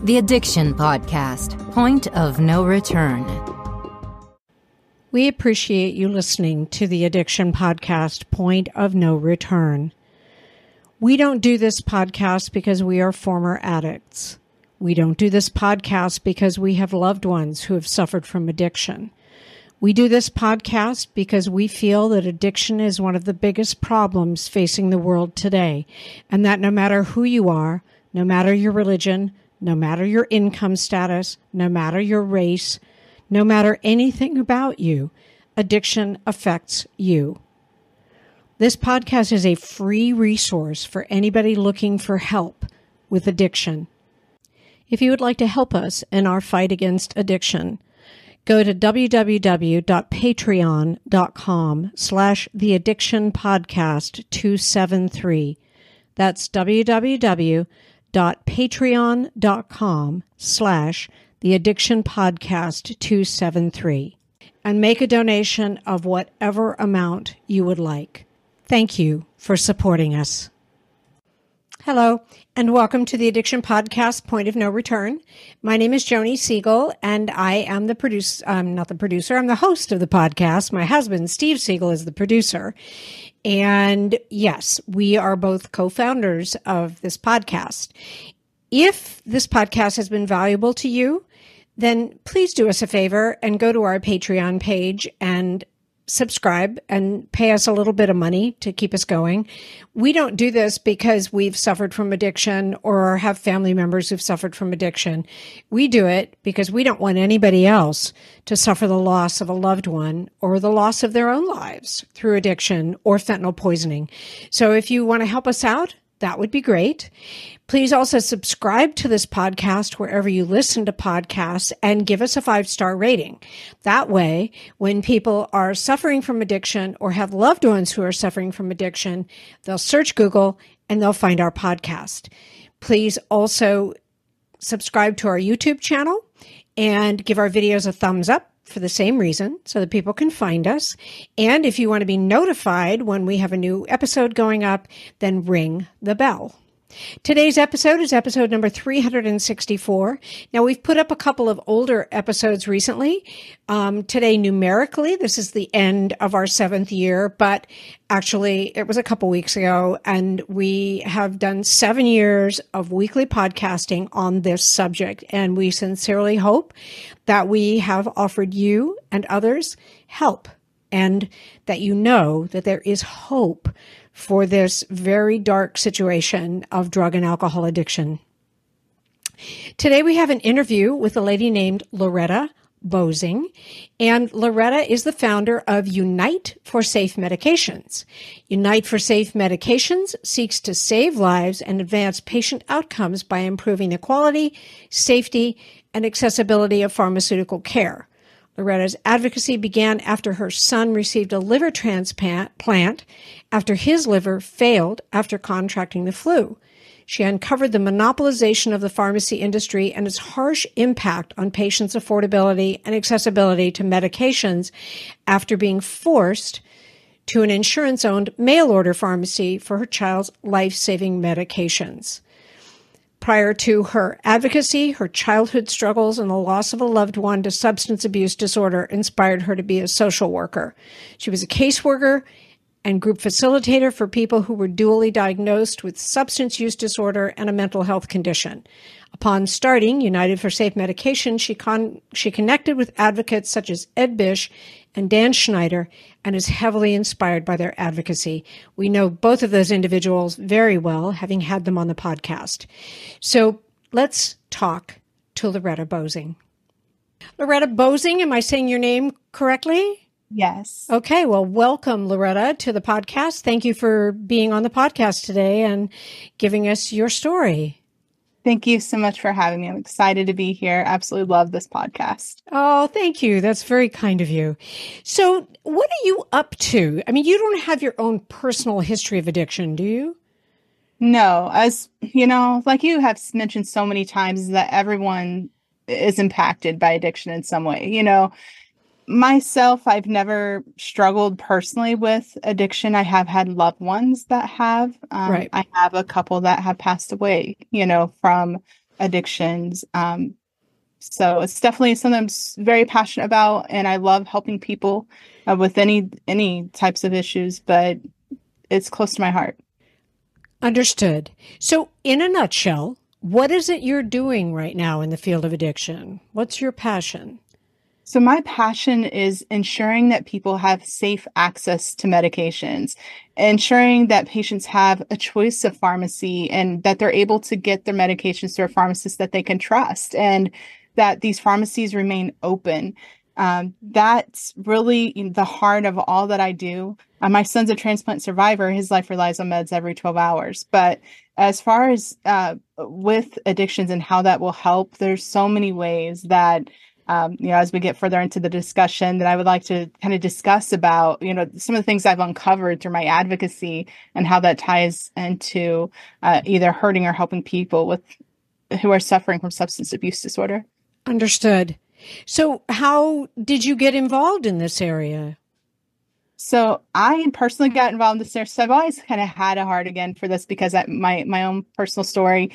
The Addiction Podcast, Point of No Return. We appreciate you listening to the Addiction Podcast, Point of No Return. We don't do this podcast because we are former addicts. We don't do this podcast because we have loved ones who have suffered from addiction. We do this podcast because we feel that addiction is one of the biggest problems facing the world today, and that no matter who you are, no matter your religion, no matter your income status, no matter your race, no matter anything about you, addiction affects you. This podcast is a free resource for anybody looking for help with addiction. If you would like to help us in our fight against addiction, go to www.patreon.com/theaddictionpodcast273. That's www.patreon.com/theaddictionpodcast273 and make a donation of whatever amount you would like. Thank you for supporting us. Hello, and welcome to the Addiction Podcast, Point of No Return. My name is Joni Siegel, and I am the producer. I'm not the producer. I'm the host of the podcast. My husband, Steve Siegel, is the producer. And yes, we are both co-founders of this podcast. If this podcast has been valuable to you, then please do us a favor and go to our Patreon page and subscribe and pay us a little bit of money to keep us going. We don't do this because we've suffered from addiction or have family members who've suffered from addiction. We do it because we don't want anybody else to suffer the loss of a loved one or the loss of their own lives through addiction or fentanyl poisoning. So if you want to help us out, that would be great. Please also subscribe to this podcast wherever you listen to podcasts and give us a 5-star rating. That way, when people are suffering from addiction or have loved ones who are suffering from addiction, they'll search Google and they'll find our podcast. Please also subscribe to our YouTube channel and give our videos a thumbs up for the same reason, so that people can find us. And if you want to be notified when we have a new episode going up, then ring the bell. Today's episode is episode number 364. Now, we've put up a couple of older episodes recently. Today, numerically, this is the end of our 7th year, but actually, it was a couple weeks ago, and we have done 7 years of weekly podcasting on this subject, and we sincerely hope that we have offered you and others help, and that you know that there is hope for this very dark situation of drug and alcohol addiction. Today we have an interview with a lady named Loretta Bozing, and Loretta is the founder of Unite for Safe Medications. Unite for Safe Medications seeks to save lives and advance patient outcomes by improving the quality, safety, and accessibility of pharmaceutical care. Loretta's advocacy began after her son received a liver transplant after his liver failed after contracting the flu. She uncovered the monopolization of the pharmacy industry and its harsh impact on patients' affordability and accessibility to medications after being forced to an insurance-owned mail-order pharmacy for her child's life-saving medications. Prior to her advocacy, her childhood struggles and the loss of a loved one to substance abuse disorder inspired her to be a social worker. She was a caseworker and group facilitator for people who were dually diagnosed with substance use disorder and a mental health condition. Upon starting United for Safe Medication, she connected with advocates such as Ed Bish and Dan Schneider and is heavily inspired by their advocacy. We know both of those individuals very well, having had them on the podcast. So let's talk to Loretta Bozing. Loretta Bozing, am I saying your name correctly? Yes. Okay, well, welcome, Loretta, to the podcast. Thank you for being on the podcast today and giving us your story. Thank you so much for having me. I'm excited to be here. Absolutely love this podcast. Oh, thank you. That's very kind of you. So what are you up to? I mean, you don't have your own personal history of addiction, do you? No, as you know, like you have mentioned so many times, is that everyone is impacted by addiction in some way. You know, myself, I've never struggled personally with addiction. I have had loved ones that have. Right. I have a couple that have passed away, you know, from addictions. So it's definitely something I'm very passionate about, and I love helping people with any types of issues, but it's close to my heart. Understood. So in a nutshell, what is it you're doing right now in the field of addiction? What's your passion? So my passion is ensuring that people have safe access to medications, ensuring that patients have a choice of pharmacy and that they're able to get their medications through a pharmacist that they can trust, and that these pharmacies remain open. That's really the heart of all that I do. My son's a transplant survivor. His life relies on meds every 12 hours. But as far as with addictions and how that will help, there's so many ways that as we get further into the discussion, that I would like to kind of discuss about, some of the things I've uncovered through my advocacy and how that ties into either hurting or helping people who are suffering from substance abuse disorder. Understood. So how did you get involved in this area? So I personally got involved in this area. So I've always kind of had a heart again for this because my own personal story.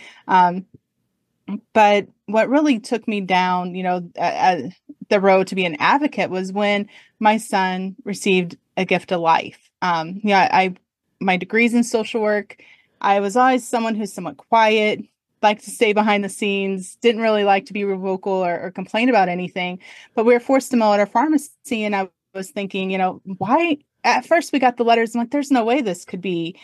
But what really took me down, the road to be an advocate was when my son received a gift of life. My degree's in social work. I was always someone who's somewhat quiet, liked to stay behind the scenes, didn't really like to be vocal or complain about anything. But we were forced to mail at our pharmacy, and I was thinking, why? At first we got the letters. I'm like, there's no way this could be,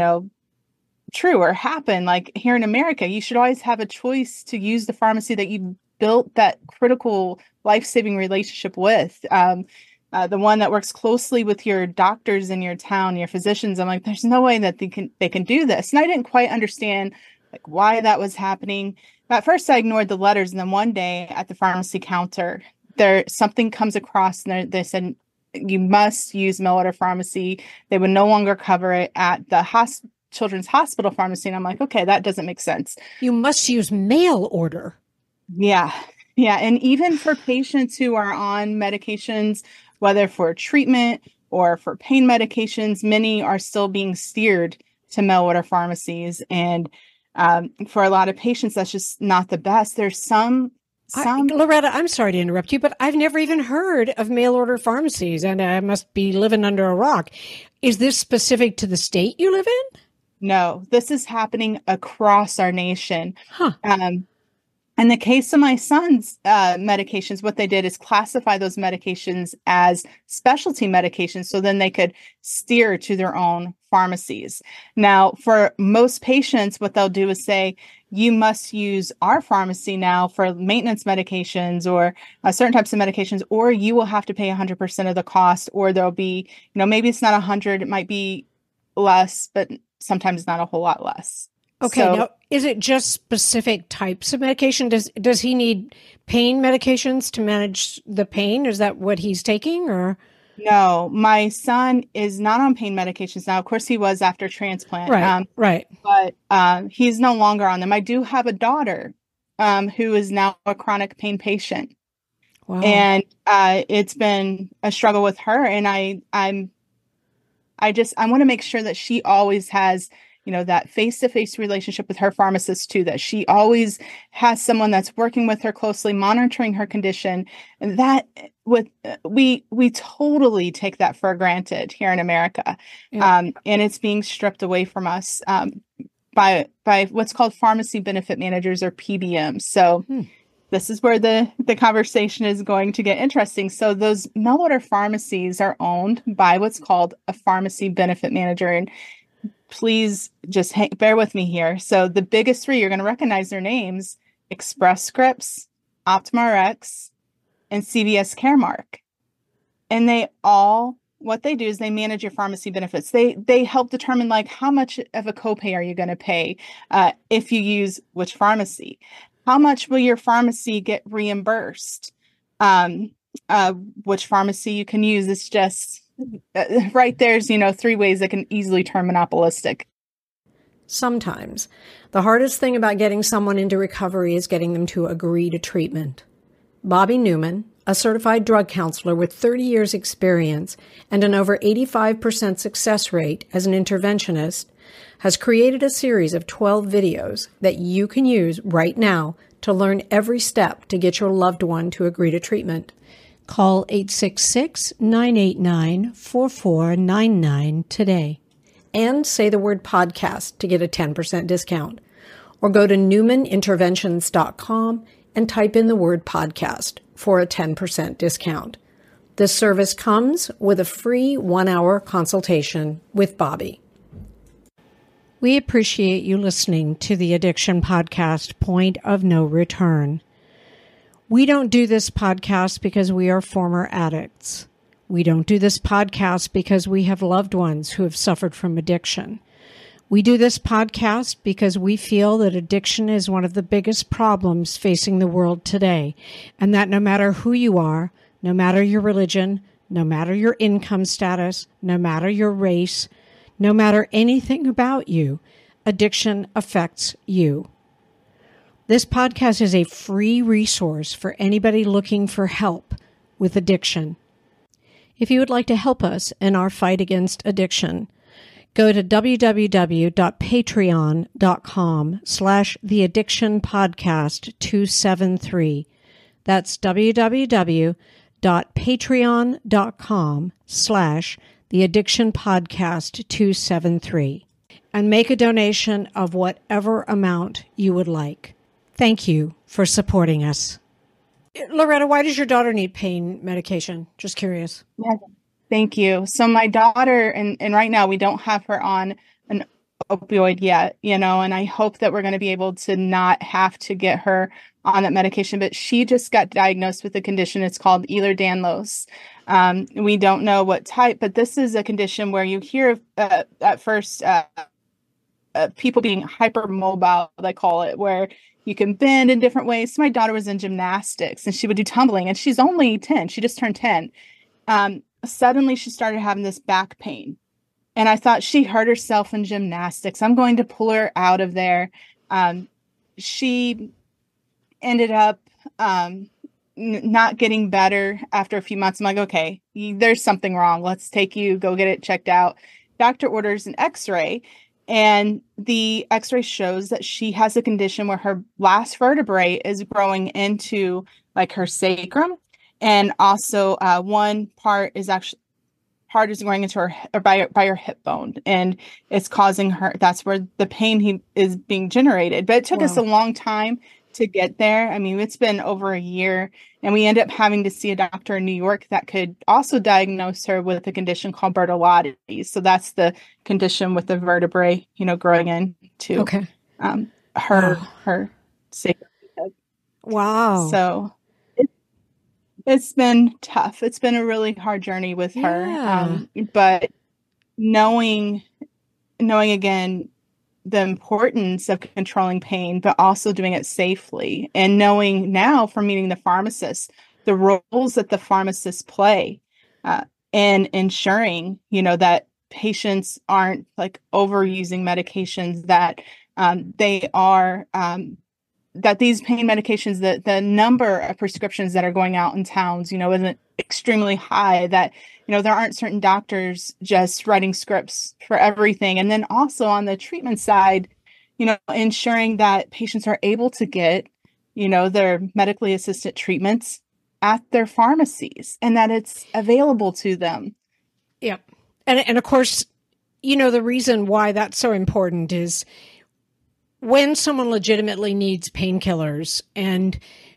true or happen. Like here in America, you should always have a choice to use the pharmacy that you built that critical life-saving relationship with. The one that works closely with your doctors in your town, your physicians. I'm like, there's no way that they can do this. And I didn't quite understand why that was happening. At first I ignored the letters. And then one day at the pharmacy counter, something comes across and they said, you must use mail order pharmacy. They would no longer cover it at the Children's Hospital pharmacy. And I'm like, okay, that doesn't make sense. You must use mail order. Yeah. Yeah. And even for patients who are on medications, whether for treatment or for pain medications, many are still being steered to mail order pharmacies. And for a lot of patients, that's just not the best. There's some. Loretta, I'm sorry to interrupt you, but I've never even heard of mail order pharmacies, and I must be living under a rock. Is this specific to the state you live in? No, this is happening across our nation. Huh. In the case of my son's medications, what they did is classify those medications as specialty medications, so then they could steer to their own pharmacies. Now, for most patients, what they'll do is say, you must use our pharmacy now for maintenance medications or certain types of medications, or you will have to pay 100% of the cost, or there'll be, maybe it's not 100, it might be less, but sometimes not a whole lot less. Okay, now, is it just specific types of medication? Does he need pain medications to manage the pain? Is that what he's taking, or? No, my son is not on pain medications now. Of course, he was after transplant. Right. But he's no longer on them. I do have a daughter who is now a chronic pain patient. Wow. And it's been a struggle with her. And I want to make sure that she always has, that face-to-face relationship with her pharmacist too, that she always has someone that's working with her closely, monitoring her condition. And that we totally take that for granted here in America. Yeah. And it's being stripped away from us by what's called pharmacy benefit managers, or PBMs. So this is where the conversation is going to get interesting. So those mail order pharmacies are owned by what's called a pharmacy benefit manager. And please just bear with me here. So the biggest three, you're going to recognize their names: Express Scripts, Optum Rx, and CVS Caremark. And what they do is they manage your pharmacy benefits. They help determine how much of a copay are you going to pay if you use which pharmacy. How much will your pharmacy get reimbursed? Which pharmacy you can use. It's just right there's, 3 ways that can easily turn monopolistic. Sometimes the hardest thing about getting someone into recovery is getting them to agree to treatment. Bobby Newman, a certified drug counselor with 30 years experience and an over 85% success rate as an interventionist, has created a series of 12 videos that you can use right now to learn every step to get your loved one to agree to treatment. Call 866-989-4499 today and say the word podcast to get a 10% discount. Or go to newmaninterventions.com and type in the word podcast for a 10% discount. This service comes with a free 1-hour consultation with Bobby. We appreciate you listening to the Addiction Podcast, Point of No Return. We don't do this podcast because we are former addicts. We don't do this podcast because we have loved ones who have suffered from addiction. We do this podcast because we feel that addiction is one of the biggest problems facing the world today, and that no matter who you are, no matter your religion, no matter your income status, no matter your race, no matter anything about you, addiction affects you. This podcast is a free resource for anybody looking for help with addiction. If you would like to help us in our fight against addiction, go to www.patreon.com/theaddictionpodcast273. That's www.patreon.com/theaddictionpodcast273. And make a donation of whatever amount you would like. Thank you for supporting us. Loretta, why does your daughter need pain medication? Just curious. Yeah, thank you. So my daughter, and right now we don't have her on an opioid yet, and I hope that we're going to be able to not have to get her on that medication, but she just got diagnosed with a condition. It's called Ehlers-Danlos. We don't know what type, but this is a condition where you hear at first people being hypermobile, they call it, where you can bend in different ways. So my daughter was in gymnastics and she would do tumbling, and she's only 10. She just turned 10. Suddenly she started having this back pain. And I thought she hurt herself in gymnastics. I'm going to pull her out of there. She ended up not getting better after a few months. I'm like, okay, there's something wrong. Let's take you, go get it checked out. Doctor orders an x-ray. And the x-ray shows that she has a condition where her last vertebrae is growing into like her sacrum. And also one part is going into her, or by her hip bone. And it's causing her, that's where the pain is being generated. But it took us a long time to get there. I mean, it's been over a year, and we end up having to see a doctor in New York that could also diagnose her with a condition called Bertolotti's. So that's the condition with the vertebrae, growing into her sacrum. Wow. So it's been tough. It's been a really hard journey with her. But knowing again the importance of controlling pain, but also doing it safely, and knowing now from meeting the pharmacist, the roles that the pharmacists play in ensuring, that patients aren't like overusing medications, that they are, that these pain medications, that the number of prescriptions that are going out in towns, isn't extremely high, that, there aren't certain doctors just writing scripts for everything. And then also on the treatment side, ensuring that patients are able to get, their medically assisted treatments at their pharmacies and that it's available to them. Yeah. And of course, the reason why that's so important is when someone legitimately needs painkillers and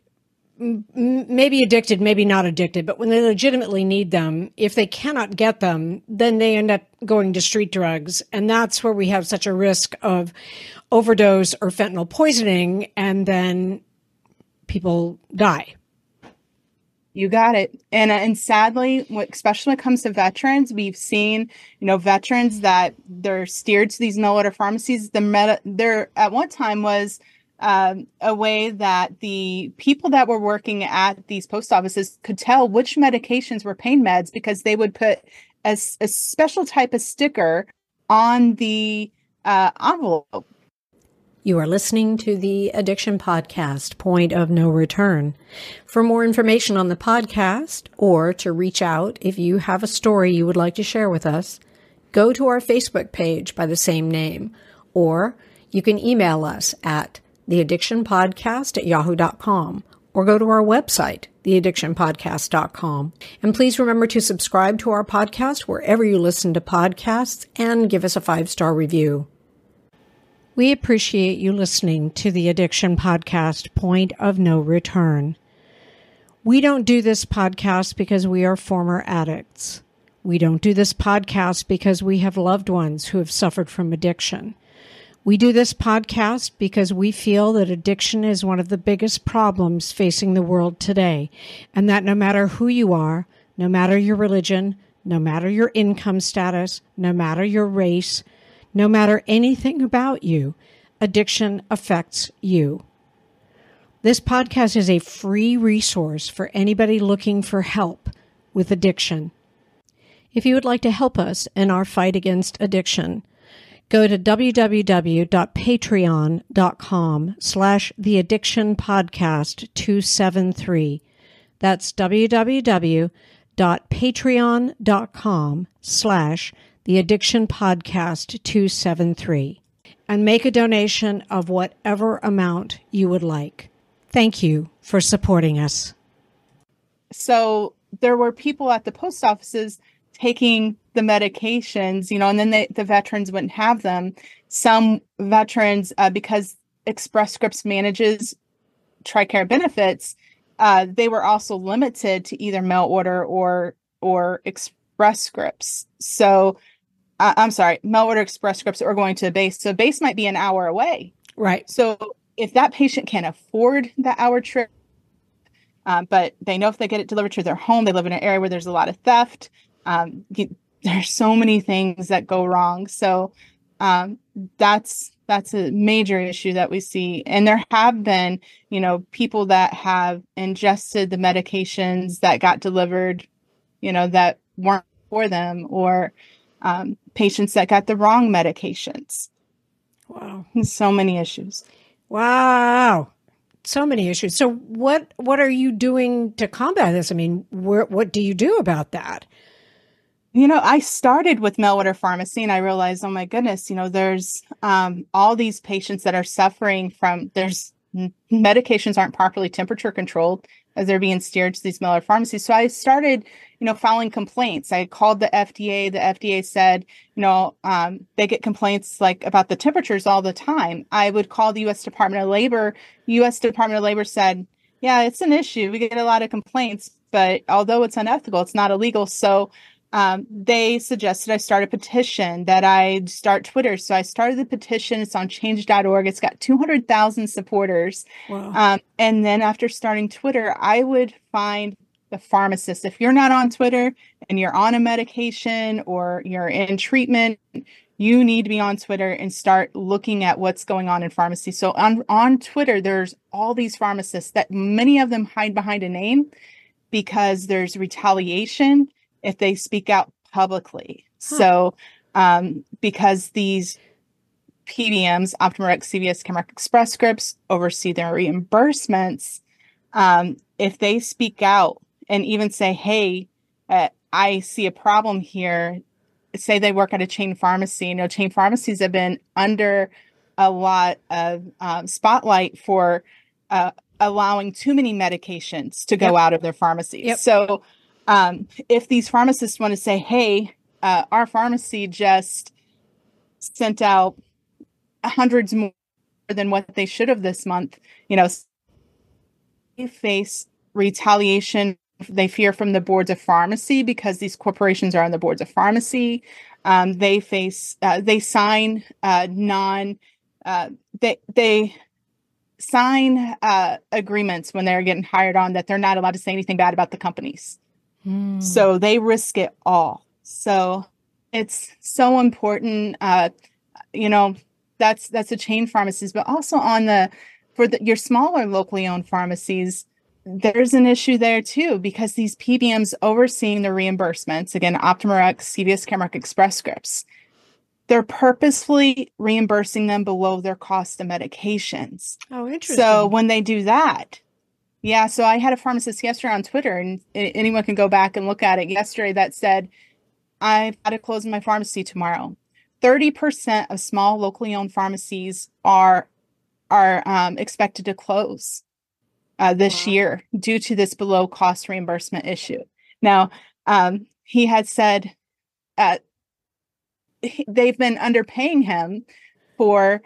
maybe addicted, maybe not addicted, but when they legitimately need them, if they cannot get them, then they end up going to street drugs. And that's where we have such a risk of overdose or fentanyl poisoning, and then people die. You got it. And sadly, especially when it comes to veterans, we've seen, veterans that they're steered to these mail order pharmacies. There at one time was a way that the people that were working at these post offices could tell which medications were pain meds, because they would put a special type of sticker on the envelope. You are listening to the Addiction Podcast, Point of No Return. For more information on the podcast, or to reach out if you have a story you would like to share with us, go to our Facebook page by the same name, or you can email us at theaddictionpodcast@yahoo.com, or go to our website, theaddictionpodcast.com. And please remember to subscribe to our podcast wherever you listen to podcasts and give us a 5-star review. We appreciate you listening to the Addiction Podcast, Point of No Return. We don't do this podcast because we are former addicts. We don't do this podcast because we have loved ones who have suffered from addiction. We do this podcast because we feel that addiction is one of the biggest problems facing the world today, and that no matter who you are, no matter your religion, no matter your income status, no matter your race, no matter anything about you, addiction affects you. This podcast is a free resource for anybody looking for help with addiction. If you would like to help us in our fight against addiction, go to www.patreon.com/theaddictionpodcast273. That's www.patreon.com/theaddictionpodcast273. And make a donation of whatever amount you would like. Thank you for supporting us. So there were people at the post offices taking the medications, and then the veterans wouldn't have them. Some veterans, because Express Scripts manages TRICARE benefits, they were also limited to either mail order or Express Scripts. So, I'm sorry, mail order, Express Scripts, or going to a base. So base might be an hour away. Right. So if that patient can't afford that hour trip, but they know if they get it delivered to their home, they live in an area where there's a lot of theft. There's so many things that go wrong. So that's a major issue that we see. And there have been, people that have ingested the medications that got delivered, that weren't for them, or patients that got the wrong medications. Wow. So many issues. Wow. So many issues. So what are you doing to combat this? I mean, what do you do about that? I started with mail order pharmacy, and I realized, oh my goodness, there's all these patients that are suffering from, medications aren't properly temperature controlled as they're being steered to these mail order pharmacies. So I started, filing complaints. I called the FDA. The FDA said, they get complaints about the temperatures all the time. I would call the U.S. Department of Labor. U.S. Department of Labor said, yeah, it's an issue. We get a lot of complaints, but although it's unethical, it's not illegal. So they suggested I start a petition, that I start Twitter. So I started the petition. It's on change.org. It's got 200,000 supporters. Wow. And then after starting Twitter, I would find the pharmacist. If you're not on Twitter and you're on a medication or you're in treatment, you need to be on Twitter and start looking at what's going on in pharmacy. So on Twitter, there's all these pharmacists that many of them hide behind a name because there's retaliation if they speak out publicly. So because these PBMs, OptumRx, CVS, Caremark, Express Scripts, oversee their reimbursements, if they speak out and even say, hey, I see a problem here, say they work at a chain pharmacy. Chain pharmacies have been under a lot of spotlight for allowing too many medications to go out of their pharmacies. Yep. So if these pharmacists want to say, hey, our pharmacy just sent out hundreds more than what they should have this month, they face retaliation. They fear from the boards of pharmacy because these corporations are on the boards of pharmacy. They sign agreements when they're getting hired on that they're not allowed to say anything bad about the companies. So they risk it all. So it's so important. That's a chain pharmacies, but also your smaller locally owned pharmacies, there's an issue there too, because these PBMs overseeing the reimbursements, again, OptumRx, CVS, Caremark, Express Scripts, they're purposefully reimbursing them below their cost of medications. Oh, interesting. So when they do that, yeah, so I had a pharmacist yesterday on Twitter, and anyone can go back and look at it yesterday, that said, I've got to close my pharmacy tomorrow. 30% of small locally owned pharmacies are expected to close this year due to this below cost reimbursement issue. Now, he had said they've been underpaying him for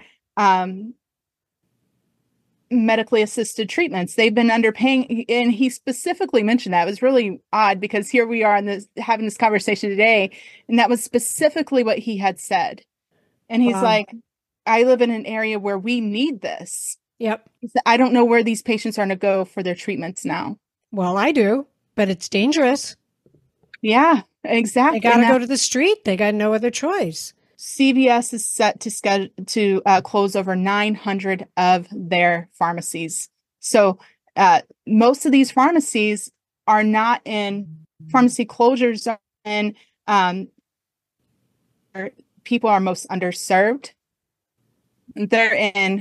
medically assisted treatments. They've been underpaying, and he specifically mentioned that. It was really odd because here we are having this conversation today, and that was specifically what he had said. And he's like, I live in an area where we need this. Yep. He said, I don't know where these patients are going to go for their treatments now. Well, I do, but it's dangerous. Yeah, exactly. They got to go to the street. They got no other choice. CVS is set to close over 900 of their pharmacies. So most of these pharmacies are not in pharmacy closures, and people are most underserved. They're in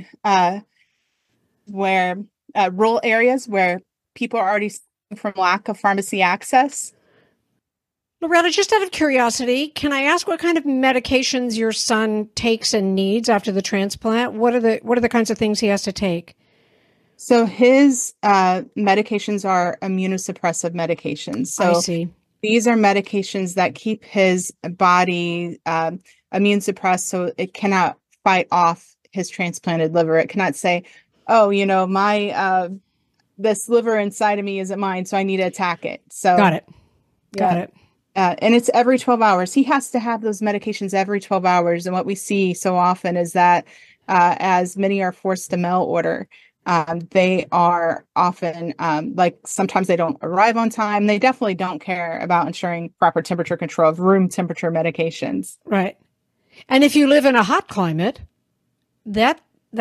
rural areas where people are already suffering from lack of pharmacy access. Loretta, just out of curiosity, can I ask what kind of medications your son takes and needs after the transplant? What are the kinds of things he has to take? So his medications are immunosuppressive medications. So I see. These are medications that keep his body immune suppressed, so it cannot fight off his transplanted liver. It cannot say, "Oh, my this liver inside of me isn't mine, so I need to attack it." So got it. And it's every 12 hours. He has to have those medications every 12 hours. And what we see so often is that as many are forced to mail order, they are often sometimes they don't arrive on time. They definitely don't care about ensuring proper temperature control of room temperature medications. Right. And if you live in a hot climate, yeah,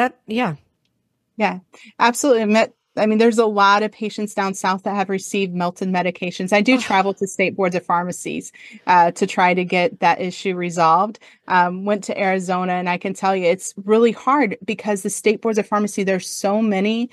absolutely. I mean, there's a lot of patients down south that have received melted medications. I do travel to state boards of pharmacies to try to get that issue resolved. Went to Arizona, and I can tell you it's really hard because the state boards of pharmacy, there's so many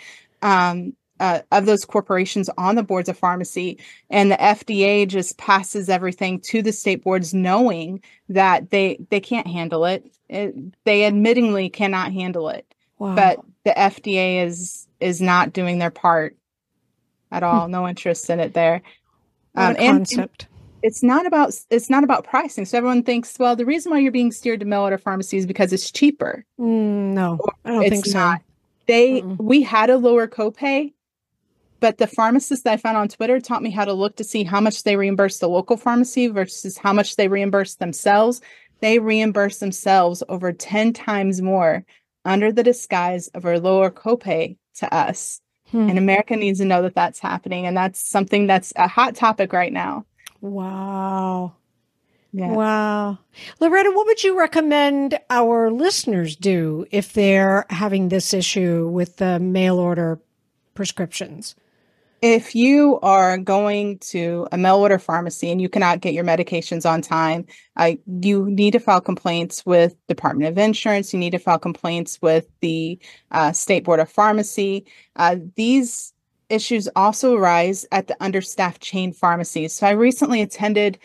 of those corporations on the boards of pharmacy, and the FDA just passes everything to the state boards knowing that they can't handle it. They admittingly cannot handle it. Wow. But the FDA is not doing their part at all. No interest in it there. What a concept. And it's not about pricing. So everyone thinks, well, the reason why you're being steered to mail order pharmacy is because it's cheaper. No, I don't think so. Not. We had a lower copay, but the pharmacist that I found on Twitter taught me how to look to see how much they reimburse the local pharmacy versus how much they reimburse themselves. They reimburse themselves over 10 times more under the disguise of a lower copay to us. And America needs to know that that's happening. And that's something that's a hot topic right now. Wow. Yeah. Wow. Loretta, what would you recommend our listeners do if they're having this issue with the mail order prescriptions? If you are going to a mail order pharmacy and you cannot get your medications on time, you need to file complaints with Department of Insurance. You need to file complaints with the State Board of Pharmacy. These issues also arise at the understaffed chain pharmacies. So I recently attended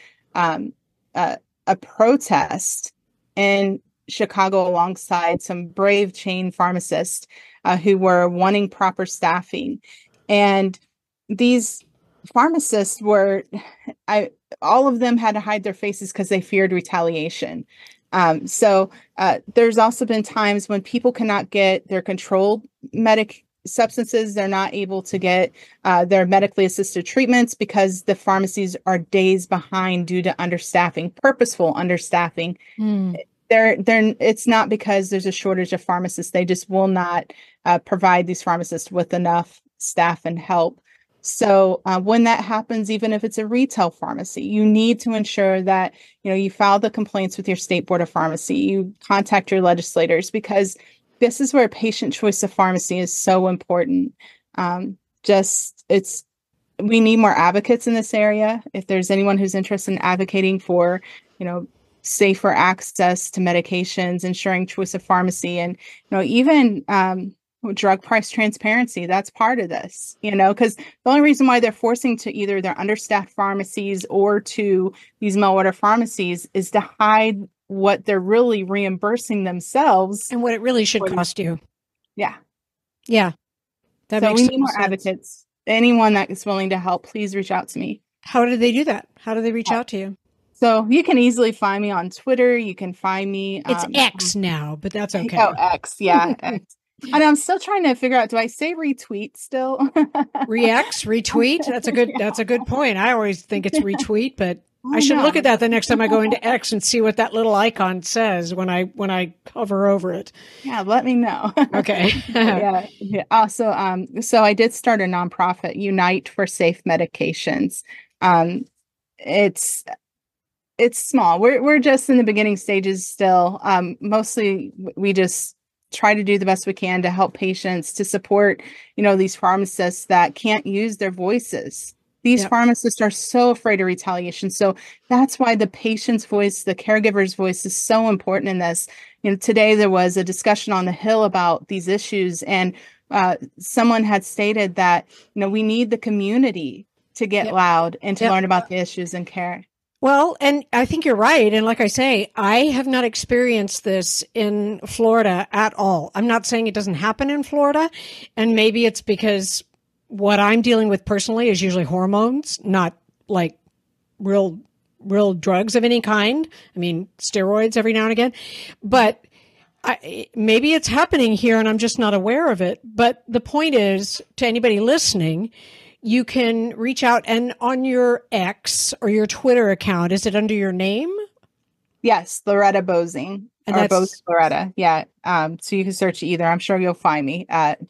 a protest in Chicago alongside some brave chain pharmacists who were wanting proper staffing. And these pharmacists all of them had to hide their faces because they feared retaliation. So there's also been times when people cannot get their controlled substances. They're not able to get their medically assisted treatments because the pharmacies are days behind due to understaffing, purposeful understaffing. It's not because there's a shortage of pharmacists. They just will not provide these pharmacists with enough staff and help. So when that happens, even if it's a retail pharmacy, you need to ensure that, you file the complaints with your state board of pharmacy, you contact your legislators, because this is where patient choice of pharmacy is so important. We need more advocates in this area. If there's anyone who's interested in advocating for, safer access to medications, ensuring choice of pharmacy, and, even drug price transparency. That's part of this, because the only reason why they're forcing to either their understaffed pharmacies or to these mail order pharmacies is to hide what they're really reimbursing themselves and what it really should cost you. Yeah. Yeah. That So makes we need more sense. advocates. Anyone that is willing to help, please reach out to me. How do they do that? How do they reach out to you? So you can easily find me on Twitter. You can find me. It's X now, but that's okay. Oh, X. Yeah. X. And I'm still trying to figure out, do I say retweet still? Retweet? That's a good point. I always think it's retweet, but I should look at that the next time I go into X and see what that little icon says when I hover over it. Yeah, let me know. Okay. Yeah. Also, so I did start a nonprofit, Unite for Safe Medications. It's small. We're just in the beginning stages still. Mostly we just try to do the best we can to help patients, to support, these pharmacists that can't use their voices. These pharmacists are so afraid of retaliation. So that's why the patient's voice, the caregiver's voice is so important in this. Today there was a discussion on the Hill about these issues, and someone had stated that, we need the community to get loud and to learn about the issues and care. Well, and I think you're right. And like I say, I have not experienced this in Florida at all. I'm not saying it doesn't happen in Florida. And maybe it's because what I'm dealing with personally is usually hormones, not like real drugs of any kind. I mean, steroids every now and again. But maybe it's happening here and I'm just not aware of it. But the point is, to anybody listening, you can reach out, and on your X or your Twitter account, is it under your name? Yes, Loretta Bosing. And or that's Bose Loretta. Yeah. So you can search either. I'm sure you'll find me at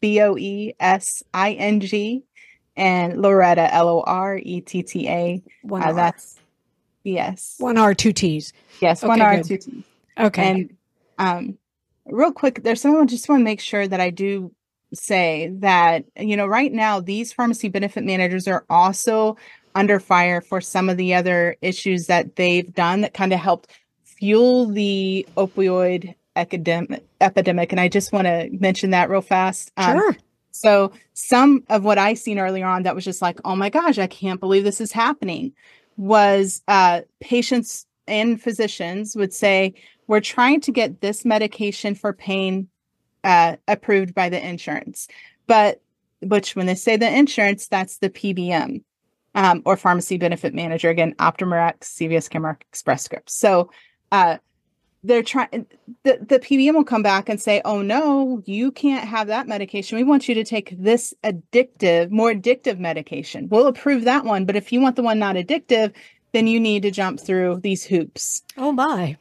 BOESING and Loretta LORETTA. That's yes. 1 R, 2 T's. Yes, Okay, 1 R, good. 2 T's. Okay. And real quick, there's someone just want to make sure that I do say that, right now, these pharmacy benefit managers are also under fire for some of the other issues that they've done that kind of helped fuel the opioid epidemic. And I just want to mention that real fast. Sure. So some of what I seen earlier on that was just like, oh my gosh, I can't believe this is happening, was patients and physicians would say, we're trying to get this medication for pain approved by the insurance. But which when they say the insurance, that's the PBM or pharmacy benefit manager. Again, Optum Rx, CVS Caremark, Express Scripts. So they're trying, the PBM will come back and say, oh no, you can't have that medication. We want you to take this more addictive medication. We'll approve that one. But if you want the one not addictive, then you need to jump through these hoops. Oh my.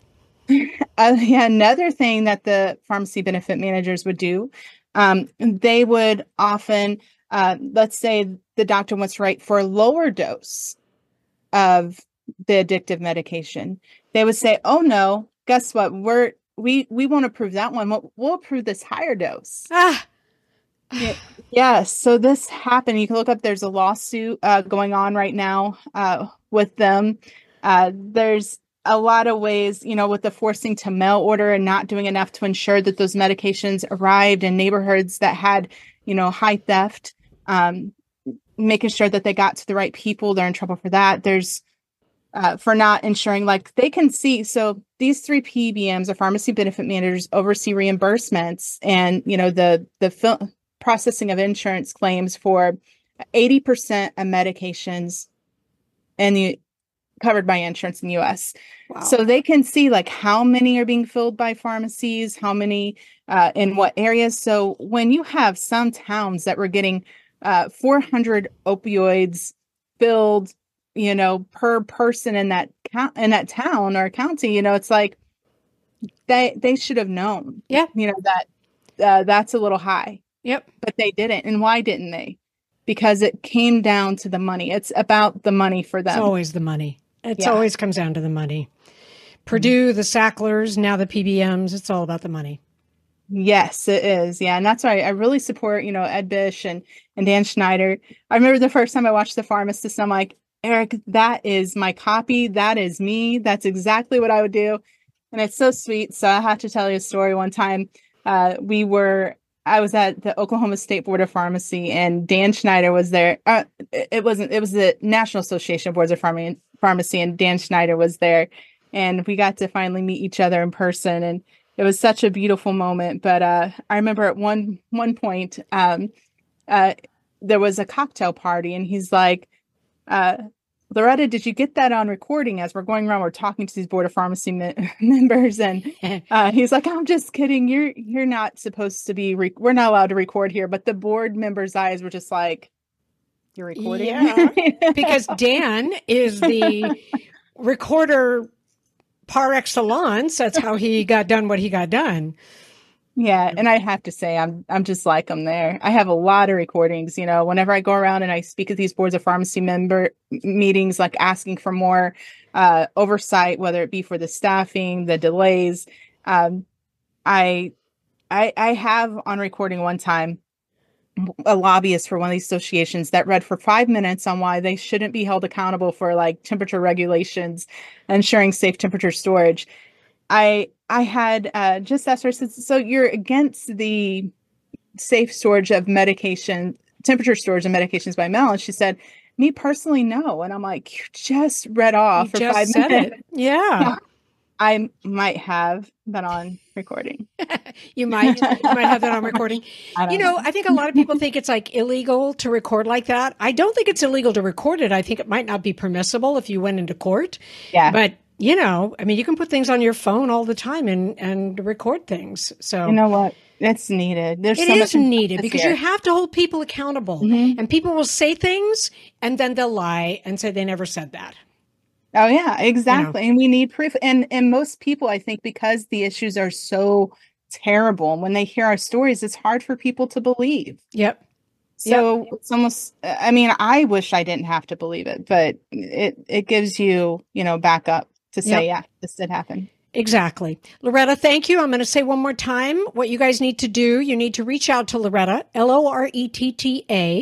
Another thing that the pharmacy benefit managers would do, they would often, let's say the doctor wants to write for a lower dose of the addictive medication. They would say, oh no, guess what? We won't approve that one. We'll approve this higher dose. Yeah. So this happened. You can look up, there's a lawsuit going on right now with them. There's a lot of ways, with the forcing to mail order and not doing enough to ensure that those medications arrived in neighborhoods that had, high theft, making sure that they got to the right people. They're in trouble for that. There's for not ensuring, like, they can see. So these 3 PBMs, or pharmacy benefit managers, oversee reimbursements and, the processing of insurance claims for 80% of medications covered by insurance in the U.S. Wow. So they can see like how many are being filled by pharmacies, how many in what areas. So when you have some towns that were getting 400 opioids filled, per person in that town or county, it's like they should have known. Yeah. That's a little high. Yep. But they didn't. And why didn't they? Because it came down to the money. It's about the money for them. It's always the money. It always comes down to the money. Purdue, the Sacklers, now the PBMs, it's all about the money. Yes, it is. Yeah. And that's why I really support, Ed Bish and Dan Schneider. I remember the first time I watched The Pharmacist, I'm like, Eric, that is my copy. That is me. That's exactly what I would do. And it's so sweet. So I have to tell you a story. One time we were I was at the Oklahoma State Board of Pharmacy, and Dan Schneider was there. It was the National Association of Boards of Pharmacy, and Dan Schneider was there, and we got to finally meet each other in person, and it was such a beautiful moment. But I remember at one point, there was a cocktail party, and he's like, Loretta, did you get that on recording? As we're going around, we're talking to these Board of Pharmacy members, and he's like, I'm just kidding. You're not supposed to be, we're not allowed to record here. But the board members' eyes were just like, you're recording? Yeah, because Dan is the recorder par excellence. That's how he got done what he got done. Yeah, and I have to say, I'm just like him there. I have a lot of recordings. Whenever I go around and I speak at these Boards of Pharmacy member meetings, like asking for more oversight, whether it be for the staffing, the delays. I have on recording one time a lobbyist for one of these associations that read for 5 minutes on why they shouldn't be held accountable for like temperature regulations, ensuring safe temperature storage. I had just asked her, so you're against the safe storage of medication, temperature storage of medications by mail? And she said, me personally, no. And I'm like, you just read off for 5 minutes. Yeah. I might have that on recording. You might have that on recording. I think a lot of people think it's like illegal to record like that. I don't think it's illegal to record it. I think it might not be permissible if you went into court. Yeah. But you can put things on your phone all the time and record things. So you know what? It's needed. It is needed because you have to hold people accountable. Mm-hmm. And people will say things and then they'll lie and say they never said that. Oh, yeah, exactly. And we need proof. And most people, I think, because the issues are so terrible, and when they hear our stories, it's hard for people to believe. Yep. So it's almost, I wish I didn't have to believe it, but it gives you, backup to say, yeah, this did happen. Exactly. Loretta, thank you. I'm going to say one more time what you guys need to do. You need to reach out to Loretta, Loretta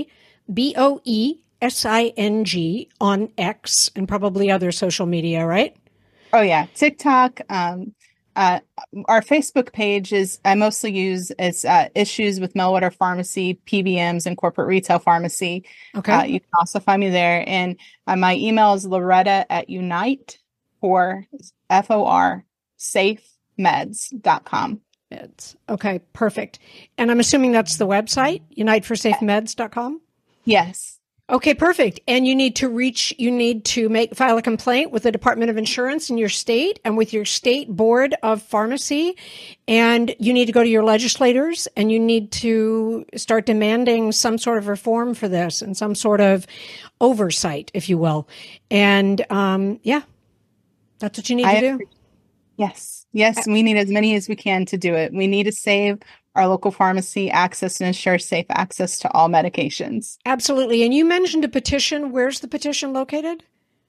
Boesing on X and probably other social media, right? Oh, yeah. TikTok. Our Facebook page I mostly use as issues with mail order pharmacy, PBMs, and corporate retail pharmacy. Okay. You can also find me there. And my email is Loretta@Unite for FOR safemeds.com. Meds. Okay, perfect. And I'm assuming that's the website, uniteforsafemeds.com? Yes. Okay, perfect. And you need to file a complaint with the Department of Insurance in your state and with your state board of pharmacy. And you need to go to your legislators and you need to start demanding some sort of reform for this and some sort of oversight, if you will. And that's what you need to do. Yes. We need as many as we can to do it. We need to save our local pharmacy access and ensure safe access to all medications. Absolutely. And you mentioned a petition. Where's the petition located?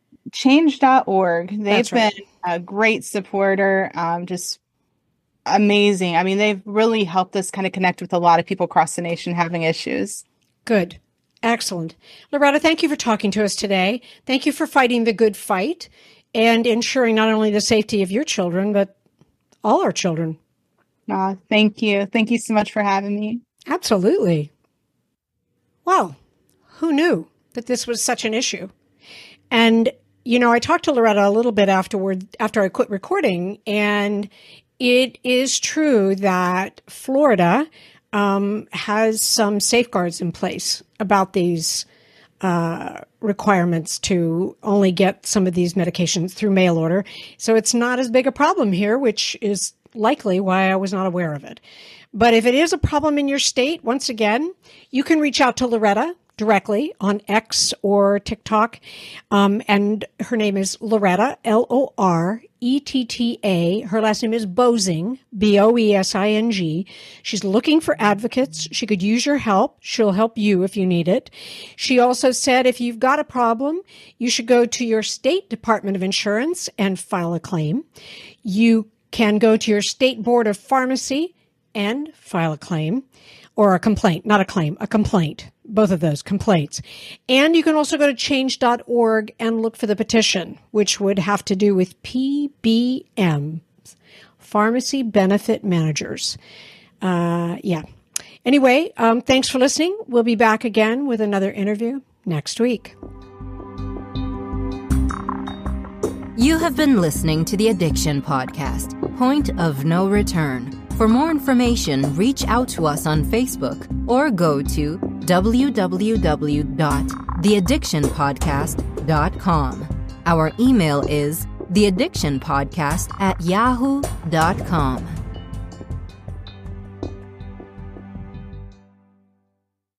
Change.org. They've been a great supporter, just amazing. I mean, they've really helped us kind of connect with a lot of people across the nation having issues. Good. Excellent. Loretta, thank you for talking to us today. Thank you for fighting the good fight and ensuring not only the safety of your children, but all our children. Thank you. Thank you so much for having me. Absolutely. Well, who knew that this was such an issue? And, I talked to Loretta a little bit after I quit recording, and it is true that Florida has some safeguards in place about these requirements to only get some of these medications through mail order. So it's not as big a problem here, which is likely why I was not aware of it. But if it is a problem in your state, once again, you can reach out to Loretta directly on X or TikTok. And her name is Loretta, Loretta. Her last name is Boesing, Boesing. She's looking for advocates. She could use your help. She'll help you if you need it. She also said if you've got a problem, you should go to your state Department of Insurance and file a claim. You can go to your state board of pharmacy and file a claim, or a complaint, not a claim, a complaint. Both of those, complaints. And you can also go to change.org and look for the petition, which would have to do with PBM, Pharmacy Benefit Managers. Anyway, Anyway, thanks for listening. We'll be back again with another interview next week. You have been listening to the Addiction Podcast, Point of No Return. For more information, reach out to us on Facebook or go to www.theaddictionpodcast.com. Our email is theaddictionpodcast@yahoo.com.